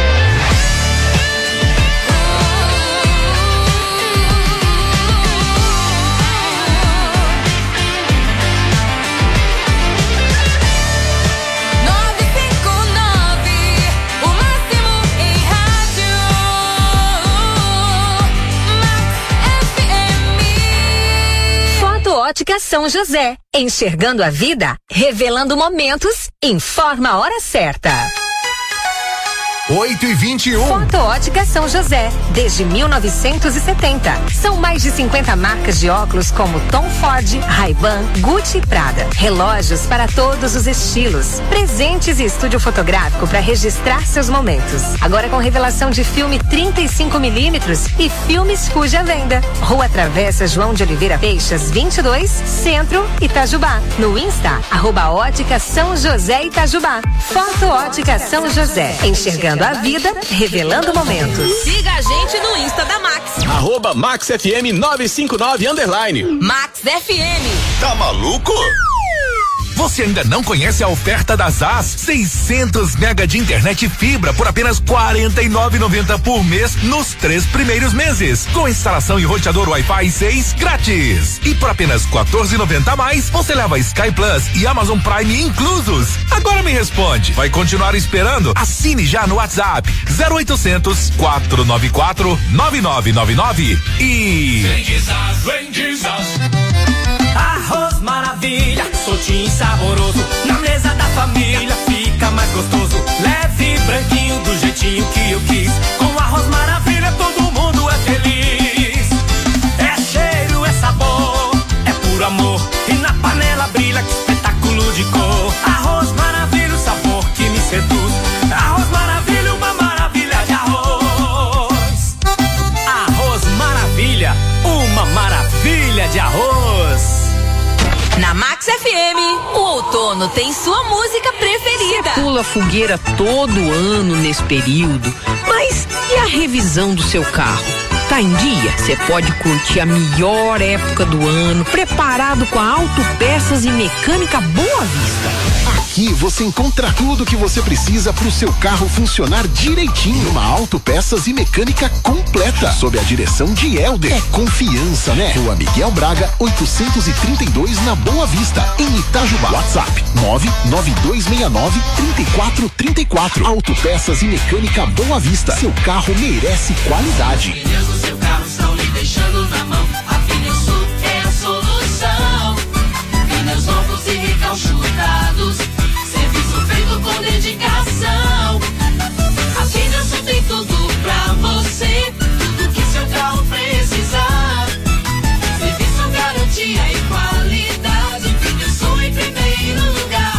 Ótica São José, enxergando a vida, revelando momentos, informa a hora certa. oito e vinte e um. Foto Ótica São José, desde mil novecentos e setenta. São mais de cinquenta marcas de óculos como Tom Ford, Ray-Ban, Gucci e Prada. Relógios para todos os estilos. Presentes e estúdio fotográfico para registrar seus momentos. Agora com revelação de filme trinta e cinco milímetros e filmes Fuji à venda. Rua Travessa João de Oliveira Peixas, vinte e dois, Centro, Itajubá. No Insta, arroba Ótica São José Itajubá. Foto Ótica São José, enxergando a vida, revelando momentos. Siga a gente no Insta da Max. Arroba Max F M nove cinco nove underline. Max F M. Tá maluco? Você ainda não conhece a oferta da Zaz? seiscentos mega de internet fibra por apenas quarenta e nove reais e noventa centavos por mês nos três primeiros meses, com instalação e roteador Wi-Fi seis grátis. E por apenas quatorze reais e noventa centavos a mais, você leva Sky Plus e Amazon Prime inclusos. Agora me responde, vai continuar esperando? Assine já no WhatsApp zero oitocentos, quatrocentos e noventa e quatro, nove nove nove nove e Vem de Zaz, vem de Zaz. Arroz maravilha, soltinho e saboroso, na mesa da família fica mais gostoso. Leve, branquinho, do jeitinho que eu quis. Com arroz maravilha todo mundo é feliz. É cheiro, é sabor, é puro amor. E na panela brilha, que espetáculo de cor. Arroz maravilha, o sabor que me seduz. Arroz maravilha, uma maravilha de arroz. Arroz maravilha, uma maravilha de arroz. Na Max F M, o outono tem sua música preferida. Você pula fogueira todo ano nesse período, mas e a revisão do seu carro? Tá em dia? Você pode curtir a melhor época do ano, preparado com a Autopeças e Mecânica Boa Vista. Aqui você encontra tudo que você precisa para o seu carro funcionar direitinho. Uma Autopeças e Mecânica completa, sob a direção de Helder. É confiança, né? Rua Miguel Braga, oitocentos e trinta e dois, na Boa Vista, em Itajubá. WhatsApp nove nove dois seis nove, três quatro três quatro. Autopeças e Mecânica Boa Vista. Seu carro merece qualidade. Pneus do seu carro estão lhe deixando na mão. A Pneus Sul é a solução. Pneus novos e recalchutados. Serviço feito com dedicação. A Pneus Sul tem tudo pra você. Tudo que seu carro precisar. Serviço, garantia e qualidade. Pneus Sul em primeiro lugar.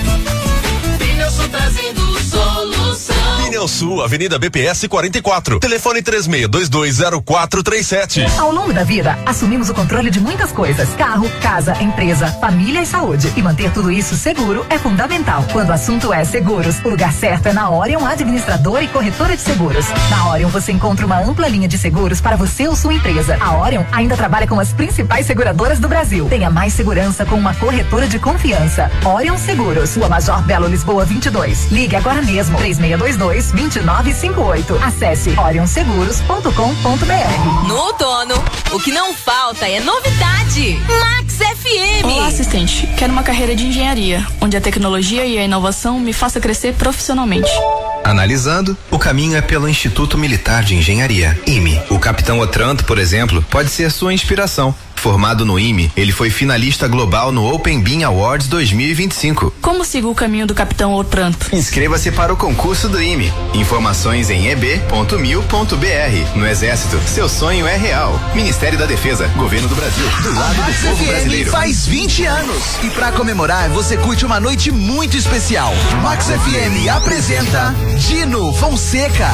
Pneus Sul trazendo solução. Pneu Sul, Avenida B P S quarenta e quatro. Telefone três seis dois dois zero quatro três sete. Ao longo da vida, assumimos o controle de muitas coisas: carro, casa, empresa, família e saúde. E manter tudo isso seguro é fundamental. Quando o assunto é seguros, o lugar certo é na Orion Administradora e Corretora de Seguros. Na Orion você encontra uma ampla linha de seguros para você ou sua empresa. A Orion ainda trabalha com as principais seguradoras do Brasil. Tenha mais segurança com uma corretora de confiança. Orion Seguros, Rua Major Belo, Lisboa vinte e dois. Ligue agora mesmo, três seis dois dois, dois nove cinco oito. Acesse orion seguros ponto com ponto b r. No outono, o que não falta é novidade. Max F M. Olá, assistente. Quero uma carreira de engenharia, onde a tecnologia e a inovação me faça crescer profissionalmente. Analisando, o caminho é pelo Instituto Militar de Engenharia, I M E. O capitão Otranto, por exemplo, pode ser sua inspiração. Formado no I M E, ele foi finalista global no Open Bean Awards dois mil e vinte e cinco. Como sigo o caminho do capitão Otranto? Inscreva-se para o concurso do I M E. Informações em e b ponto mil ponto b r. No Exército, seu sonho é real. Ministério da Defesa, Governo do Brasil, do lado do povo brasileiro. Faz vinte anos e para comemorar você curte uma noite muito especial. Max F M apresenta Dino Fonseca.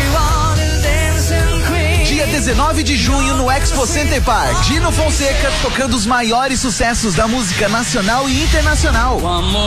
Dia dezenove de junho no Expo Center Park. Dino Fonseca tocando os maiores sucessos da música nacional e internacional.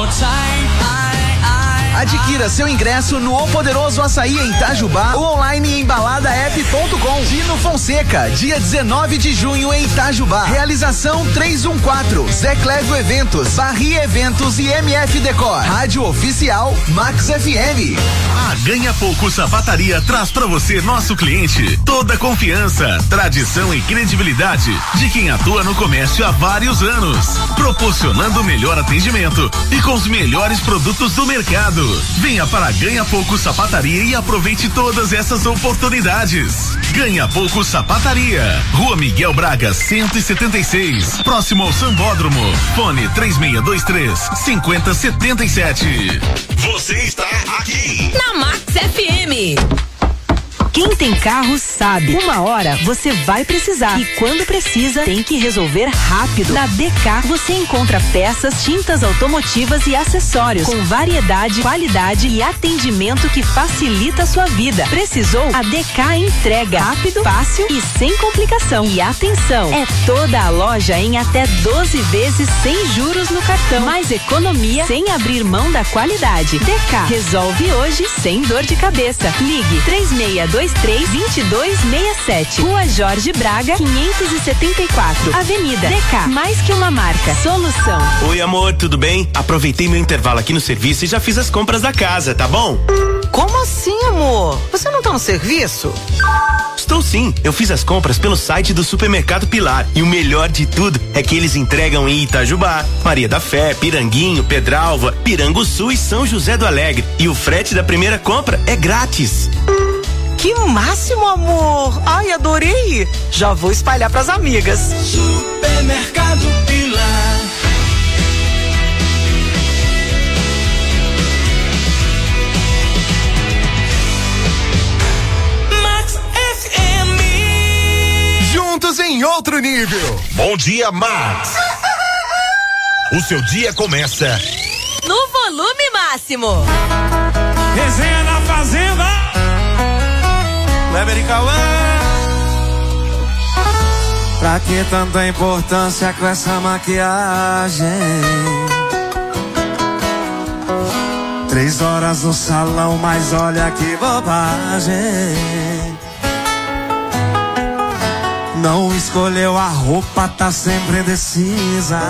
Adquira seu ingresso no O Poderoso Açaí em Itajubá ou online em balada app ponto com. Dino Fonseca, dia dezenove de junho em Itajubá. Realização três um quatro, Zé Clésio Eventos, Barri Eventos e M F Decor. Rádio Oficial Max F M. A Ganha Pouco Sapataria traz pra você, nosso cliente, toda a confiança, tradição e credibilidade de quem atua no comércio há vários anos, proporcionando o melhor atendimento e com os melhores produtos do mercado. Venha para Ganha Pouco Sapataria e aproveite todas essas oportunidades. Ganha Pouco Sapataria, Rua Miguel Braga cento e setenta e seis, próximo ao Sambódromo. Fone três seis dois três, cinco zero sete sete. Você está aqui na Max F M. Quem tem carro sabe, uma hora você vai precisar e quando precisa tem que resolver rápido. Na D K você encontra peças, tintas automotivas e acessórios com variedade, qualidade e atendimento que facilita a sua vida. Precisou? A D K entrega rápido, fácil e sem complicação. E atenção, é toda a loja em até doze vezes sem juros no cartão. Mais economia sem abrir mão da qualidade. D K resolve hoje sem dor de cabeça. Ligue três seis dois dois três, dois dois seis sete. Rua Jorge Braga, quinhentos e setenta e quatro. Avenida D K, mais que uma marca. Solução. Oi, amor, tudo bem? Aproveitei meu intervalo aqui no serviço e já fiz as compras da casa, tá bom? Como assim, amor? Você não tá no serviço? Estou sim, eu fiz as compras pelo site do Supermercado Pilar e o melhor de tudo é que eles entregam em Itajubá, Maria da Fé, Piranguinho, Pedralva, Piranguçu e São José do Alegre. E o frete da primeira compra é grátis. Que máximo, amor! Ai, adorei! Já vou espalhar pras amigas. Supermercado Pilar. Juntos em outro nível. Bom dia, Max. O seu dia começa no volume máximo. Resenha na Fazenda. Kleber e Cauã. Pra que tanta importância com essa maquiagem? Três horas no salão, mas olha que bobagem. Não escolheu a roupa, tá sempre indecisa.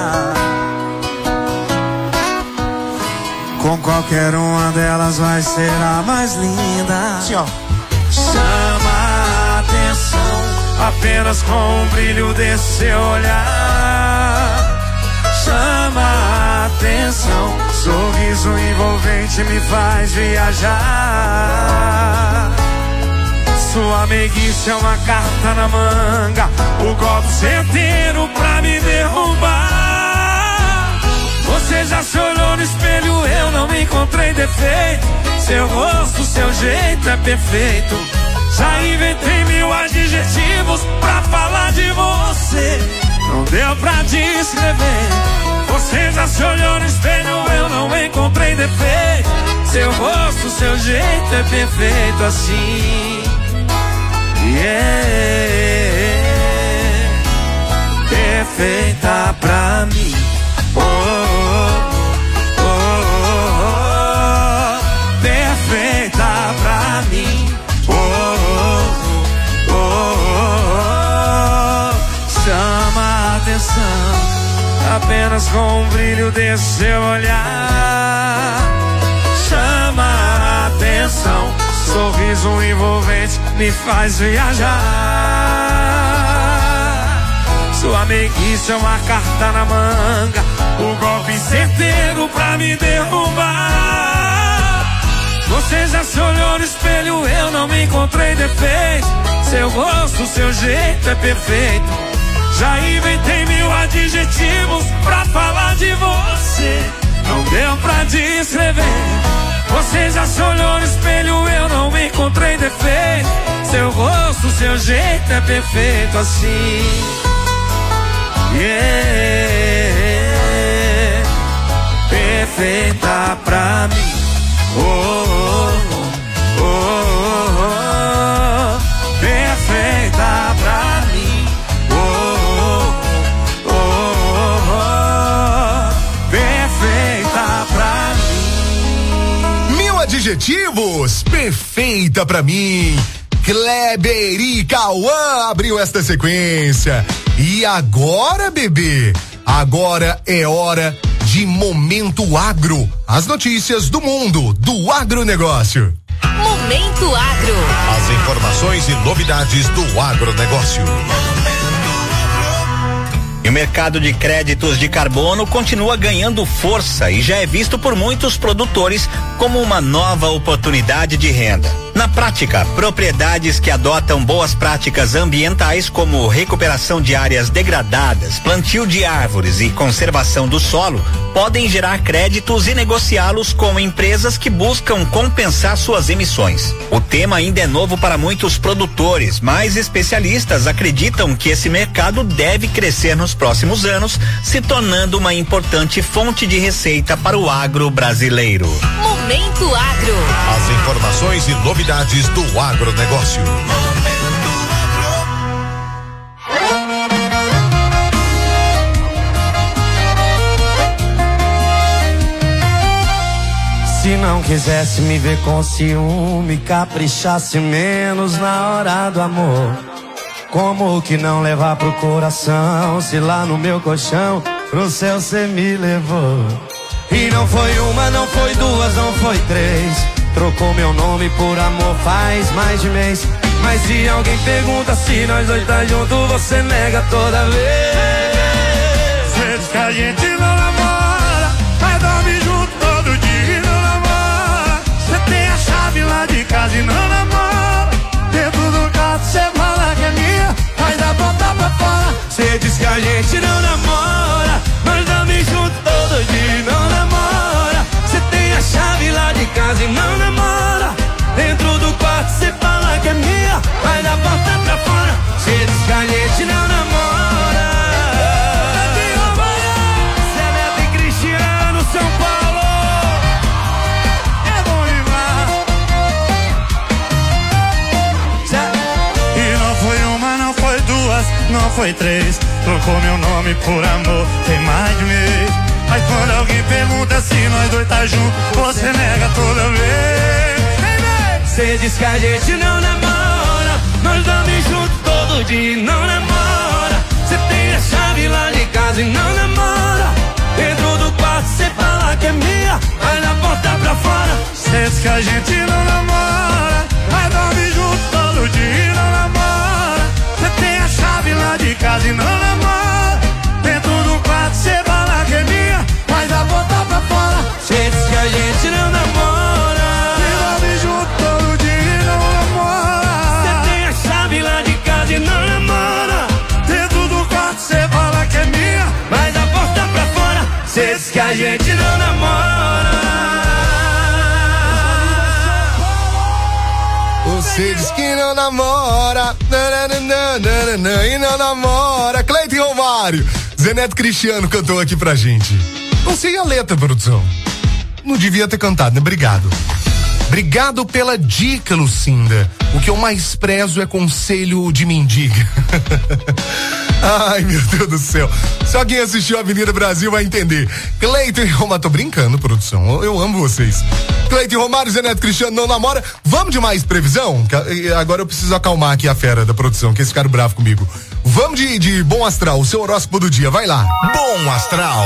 Com qualquer uma delas vai ser a mais linda. Sim, ó. Chama a atenção apenas com o brilho desse seu olhar. Chama a atenção, sorriso envolvente me faz viajar. Sua meiguice é uma carta na manga, o golpe certeiro pra me derrubar. Você já se olhou no espelho, eu não encontrei defeito. Seu rosto, seu jeito é perfeito. Já inventei mil adjetivos pra falar de você. Não deu pra descrever. Você já se olhou no espelho, eu não encontrei defeito. Seu rosto, seu jeito é perfeito assim. Yeah, perfeita pra mim. Oh, oh, oh, oh, oh. Perfeita pra mim. Oh, oh, oh, oh, oh. Chama a atenção apenas com o brilho desse seu olhar. Chama a atenção, sorriso envolvente me faz viajar. Sua meiguice é uma carta na manga, o golpe certeiro pra me derrubar. Você já se olhou no espelho, eu não encontrei defeito. Seu rosto, seu jeito é perfeito. Já inventei mil adjetivos pra falar de você. Não deu pra descrever. Você já se olhou no espelho, eu não encontrei defeito. Seu rosto, seu jeito é perfeito assim. Yeah, perfeita pra mim. Oh, oh, oh, oh, oh. Perfeita pra mim. Oh, oh, oh, oh. Perfeita pra mim. Mil adjetivos, perfeita pra mim. Kleber e Cauã abriu esta sequência. E agora, bebê? Agora é hora de Momento Agro. As notícias do mundo do agronegócio. Momento Agro. As informações e novidades do agronegócio. E o mercado de créditos de carbono continua ganhando força e já é visto por muitos produtores como uma nova oportunidade de renda. Na prática, propriedades que adotam boas práticas ambientais como recuperação de áreas degradadas, plantio de árvores e conservação do solo podem gerar créditos e negociá-los com empresas que buscam compensar suas emissões. O tema ainda é novo para muitos produtores, mas especialistas acreditam que esse mercado deve crescer nos próximos anos, se tornando uma importante fonte de receita para o agro brasileiro. Momento Agro. As informações e novidades do agronegócio. Se Se não quisesse me ver com ciúme, caprichasse menos na hora do amor. Como que não levar pro coração, se lá no meu colchão pro céu cê me levou? E não foi uma, não foi duas, não foi três. Trocou meu nome por amor faz mais de mês. Mas se alguém pergunta se nós dois tá junto, você nega toda vez. Cê diz que a gente não namora, mas dorme junto todo dia e não namora. Cê tem a chave lá de casa e não namora. Dentro do quarto cê fala que é minha, mas da porta pra fora. Cê diz que a gente não namora, mas dorme junto todo dia e não namora. Cê tem a chave lá de casa e não namora. Dentro do quarto cê fala que é minha, mas da porta pra fora. Cê diz que a gente não namora. Zé Neto e Cristiano, São Paulo. É bom demais. E não foi uma, não foi duas, não foi três. Trocou meu nome por amor, tem mais de mês. Mas quando alguém pergunta se nós dois tá junto, você nega toda vez. Cê diz que a gente não namora, nós dormimos junto todo dia e não namora. Cê tem a chave lá de casa e não namora. Dentro do quarto cê fala que é minha, mas na porta pra fora. Cê diz que a gente não namora, mas dorme junto todo dia e não namora. Cê tem a chave lá de casa e não namora. Dentro do quarto cê fala que é minha, mas na porta pra fora. Cê diz que a gente não namora, e dorme junto todo dia e não namora. Cê tem a chave lá de casa e não namora. Dentro do quarto cê fala que é minha, mas a porta pra fora. Cê diz que a gente não namora. Você diz que não namora, nananana, e não namora. Cleiton e Romário. Zé Neto Cristiano cantou aqui pra gente. Não sei a letra, produção. Não devia ter cantado, né? Obrigado. Obrigado pela dica, Lucinda. O que eu mais prezo é conselho de mendiga. Ai, meu Deus do céu. Só quem assistiu a Avenida Brasil vai entender. Cleiton e Romário, tô brincando, produção. Eu, eu amo vocês. Cleiton e Romário, Zé Neto Cristiano não namora. Vamos de mais previsão? Agora eu preciso acalmar aqui a fera da produção, que eles ficaram bravos comigo. Vamos de, de Bom Astral, o seu horóscopo do dia, vai lá. Bom Astral.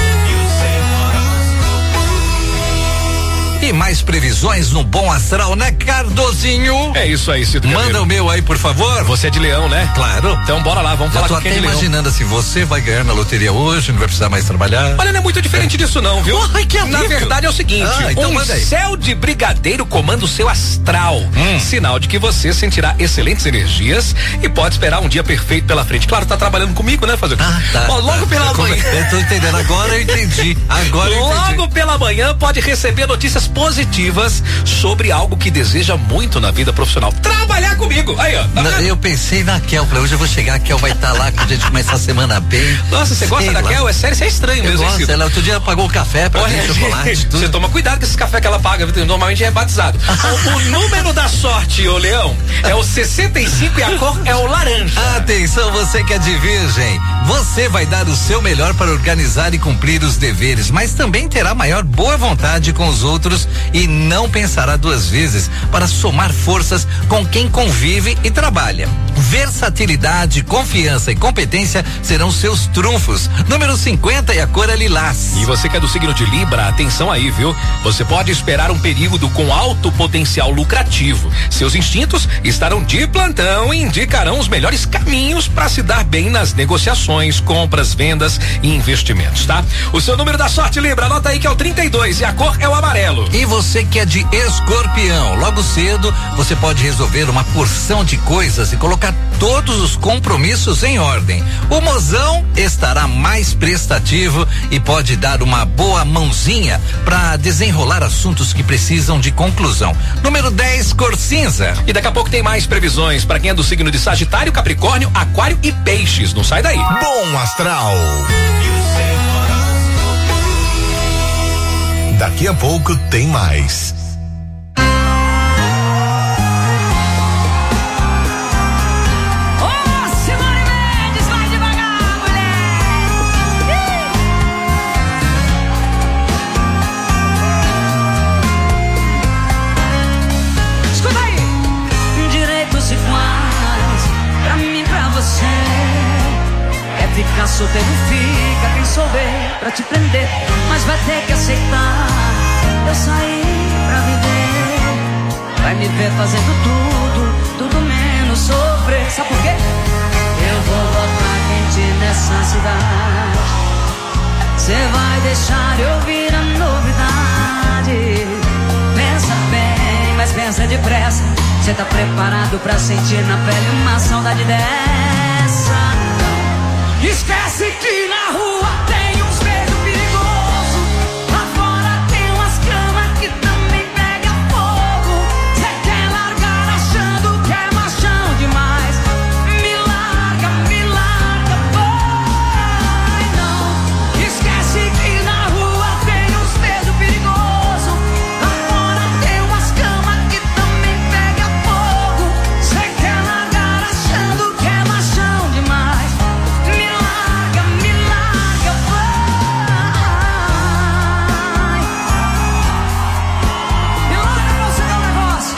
E mais previsões no Bom Astral, né, Cardozinho? É isso aí, Cito. Manda Gabriel. o meu aí, por favor. Você é de Leão, né? Claro. Então bora lá, vamos Já falar tô com quem até é de Leão. imaginando assim, você vai ganhar na loteria hoje, não vai precisar mais trabalhar. Olha, não é muito diferente é. disso não, viu? Ai, que Na verdade é o seguinte, ah, então um manda aí. céu de brigadeiro comanda o seu astral. Hum. Sinal de que você sentirá excelentes energias e pode esperar um dia perfeito pela frente. Claro, tá trabalhando comigo, né? Fazer ah, tá, Ó, logo tá, pela tá, manhã. Eu tô entendendo, agora eu entendi. Agora eu entendi. Logo pela manhã pode receber notícias positivas sobre algo que deseja muito na vida profissional. Trabalhar comigo. Aí, ó. Tá Não, eu pensei na Kel, falei, hoje eu vou chegar, a Kel vai estar tá lá, que a gente começa a semana bem. Nossa, você gosta da Kel? É sério, isso é estranho eu mesmo. Gosto, ela outro dia pagou o café pra mim, chocolate, tudo. Você toma cuidado com esse café que ela paga, normalmente é batizado. o, o número da sorte, ô Leão, é o sessenta e cinco e a cor é o laranja. Atenção, você que é de Virgem, você vai dar o seu melhor para organizar e cumprir os deveres, mas também terá maior boa vontade com os outros e não pensará duas vezes para somar forças com quem convive e trabalha. Versatilidade, confiança e competência serão seus trunfos. Número cinquenta e a cor é lilás. E você que é do signo de Libra, atenção aí, viu? Você pode esperar um período com alto potencial lucrativo. Seus instintos estarão de plantão e indicarão os melhores caminhos para se dar bem nas negociações, compras, vendas e investimentos, tá? O seu número da sorte, Libra, anota aí que é o trinta e dois e a cor é o amarelo. E você que é de Escorpião, logo cedo você pode resolver uma porção de coisas e colocar todos os compromissos em ordem. O mozão estará mais prestativo e pode dar uma boa mãozinha para desenrolar assuntos que precisam de conclusão. Número dez, cor cinza. E daqui a pouco tem mais previsões para quem é do signo de Sagitário, Capricórnio, Aquário e Peixes. Não sai daí. Bom Astral. Daqui a pouco tem mais. ficar solteiro fica, quem souber pra te prender, mas vai ter que aceitar. Eu saí pra viver, vai me ver fazendo tudo, tudo menos sofrer. Sabe por quê? Eu vou botar quente nessa cidade, cê vai deixar eu ouvir a novidade. Pensa bem, mas pensa depressa, cê tá preparado pra sentir na pele uma saudade dessa? Não. Esquece que na rua tem uns beijos perigosos, lá fora tem umas camas que também pega fogo. Cê quer largar achando que é machão demais, me larga, me larga, vai não. Esquece que na rua tem uns beijos perigosos, lá fora tem umas camas que também pega fogo. Cê quer largar achando que é machão demais, me larga, me larga, vai. Me larga pra você ver um negócio.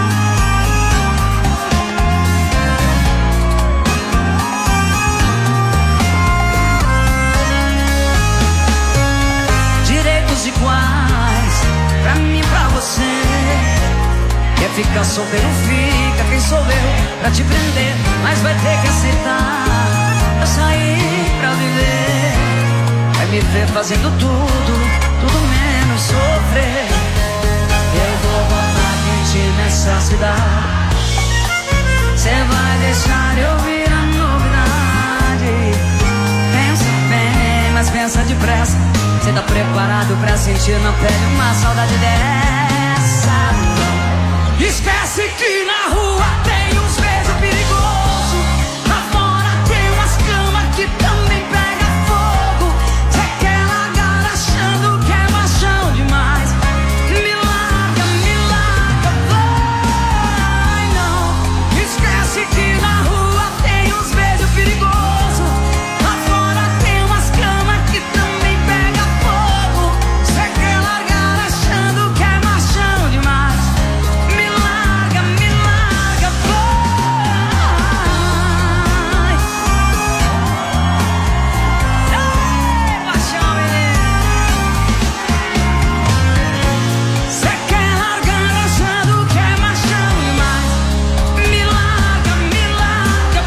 Direitos iguais pra mim e pra você. Quer ficar solteiro fica, quem sou eu pra te prender, mas vai ter que aceitar. Eu saí pra viver, vai me ver fazendo tudo, tudo menos sofrer. Eu vou botar quente nessa cidade, cê vai deixar eu ouvir a novidade. Pensa bem, mas pensa depressa, cê tá preparado pra sentir na pele uma saudade dessa? Não. Esquece que na rua tem uns beijos perigosos, lá fora tem umas camas que também pega fogo. Cê quer largar achando que é machão demais, me larga, me larga, vai não. Esquece que na rua tem uns beijos perigosos, lá fora tem umas camas que também pega fogo. Cê quer largar achando que é machão demais, me larga, me larga, vai. Ei, paixão, menino. Cê quer largar achando que é machão demais, me larga, me larga,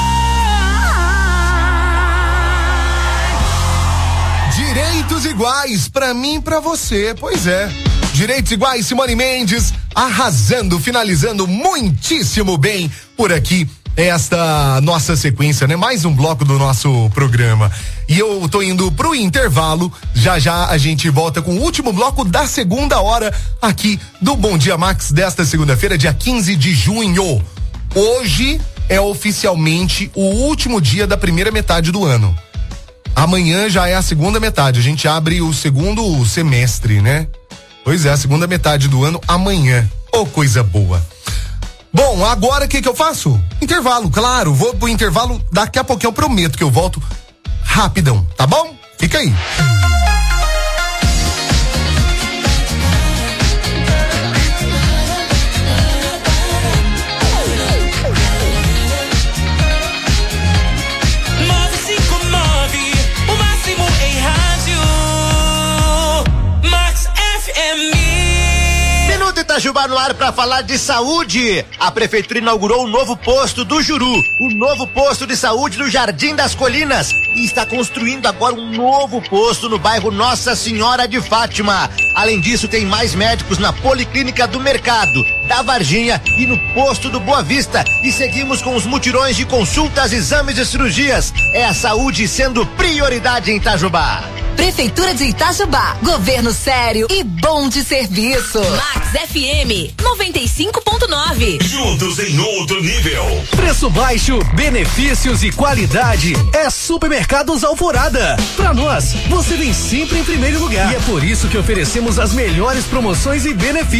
vai. Direitos iguais pra mim e pra você, pois é. Direitos iguais, Simone Mendes, arrasando, finalizando muitíssimo bem por aqui esta nossa sequência, né? Mais um bloco do nosso programa. E eu tô indo pro intervalo, já já a gente volta com o último bloco da segunda hora aqui do Bom Dia Max desta segunda-feira, dia quinze de junho. Hoje é oficialmente o último dia da primeira metade do ano. Amanhã já é a segunda metade, a gente abre o segundo semestre, né? Pois é, a segunda metade do ano amanhã. Ô, coisa boa. Bom, agora o que que eu faço? Intervalo, claro, vou pro intervalo, daqui a pouquinho eu prometo que eu volto rapidão, tá bom? Fica aí. nove cinco nove, o máximo em rádio. Max F M. Minuto Itajubá no ar para falar de saúde. A prefeitura inaugurou um novo posto do Juru, o novo posto de saúde no Jardim das Colinas, e está construindo agora um novo posto no bairro Nossa Senhora de Fátima. Além disso, tem mais médicos na Policlínica do Mercado, da Varginha e no posto do Boa Vista. E seguimos com os mutirões de consultas, exames e cirurgias. É a saúde sendo prioridade em Itajubá. Prefeitura de Itajubá, governo sério e bom de serviço. Max F M noventa e cinco ponto nove. Juntos em outro nível. Preço baixo, benefícios e qualidade é Supermercados Alvorada. Pra nós, você vem sempre em primeiro lugar. E é por isso que oferecemos as melhores promoções e benefícios.